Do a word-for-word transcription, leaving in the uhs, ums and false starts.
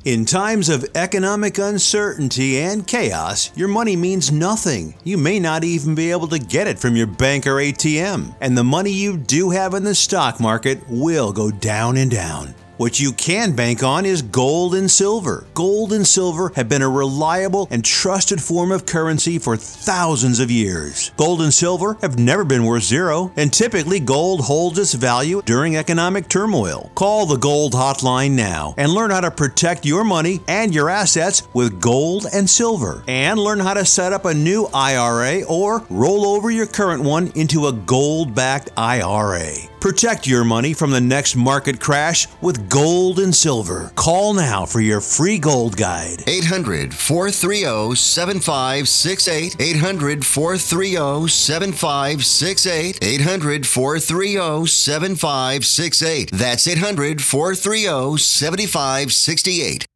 In times of economic uncertainty and chaos, your money means nothing. You may not even be able to get it from your bank or A T M. And the money you do have in the stock market will go down and down. What you can bank on is gold and silver. Gold and silver have been a reliable and trusted form of currency for thousands of years. Gold and silver have never been worth zero, and typically gold holds its value during economic turmoil. Call the Gold Hotline now and learn how to protect your money and your assets with gold and silver. And learn how to set up a new I R A or roll over your current one into a gold-backed I R A. Protect your money from the next market crash with gold and silver. Call now for your free gold guide. eight hundred, four three zero, seven five six eight. eight hundred, four three zero, seven five six eight. eight hundred, four three zero, seven five six eight. That's eight hundred, four three zero, seven five six eight.